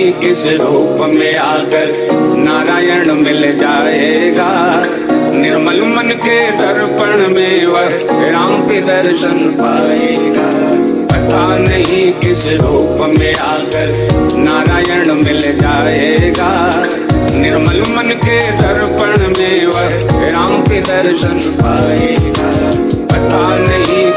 नहीं किस रूप में आकर नारायण मिल जाएगा। निर्मल मन के दर्पण में वह राम के दर्शन पाएगा। पता नहीं किस रूप में आकर नारायण मिल जाएगा। निर्मल मन के दर्पण में वह राम के दर्शन पाएगा। पता नहीं